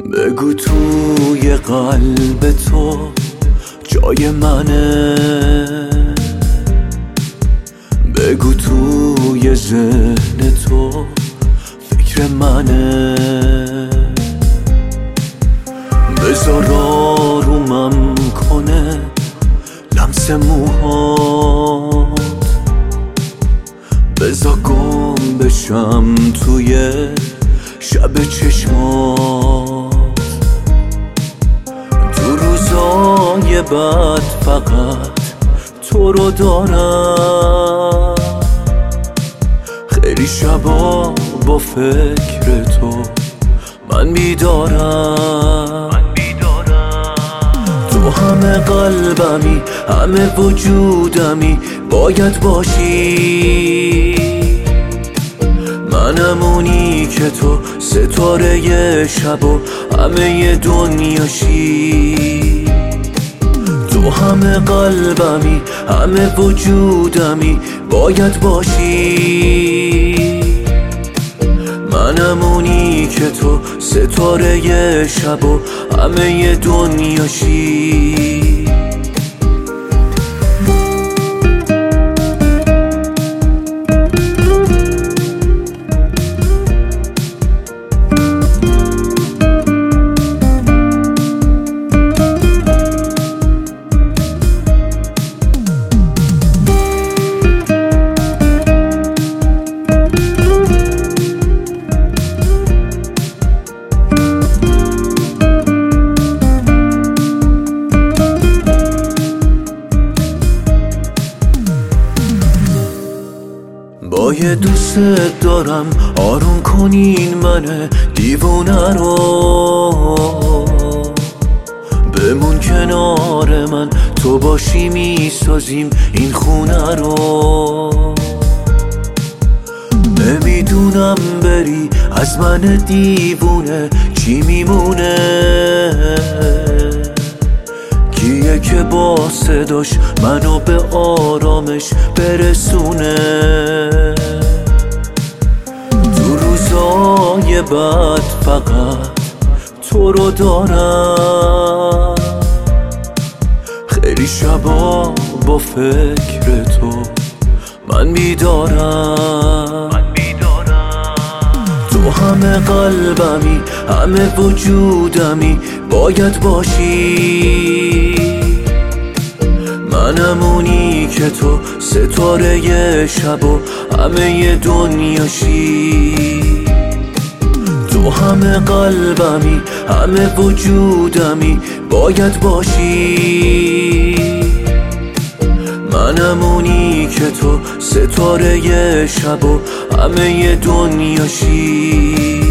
بگو توی قلب تو جای منه، بگو توی ذهن تو فکر منه، بذار آرومم کنه لمس موهات، بذار گم بشم توی شب چشمات. تو روزای بعد فقط تو رو دارم، خیلی شبا با فکر تو من بیدارم. تو همه قلبمی، همه وجودمی، باید باشی. منم اونی که تو ستاره شب و همه دنیاشی. تو همه قلبمی، همه وجودمی، باید باشی. منم اونی که تو ستاره شب و همه دنیاشی. با یه دوست دارم آروم کنین من دیوونه رو، بمون کنار من، تو باشی میسازیم این خونه رو. نمیدونم بری از من دیوونه چی میمونه، کیه که با صداش منو به آرامش برسونه. تو روزای بعد فقط تو رو دارم، خیلی شبا با فکر تو من بیدارم. تو همه قلبمی، همه وجودمی، باید باشی. منم اونی که تو ستاره شب و همه دنیاشی. تو همه قلبمی، همه وجودمی، باید باشی. منم اونی که تو ستاره شب و همه دنیاشی.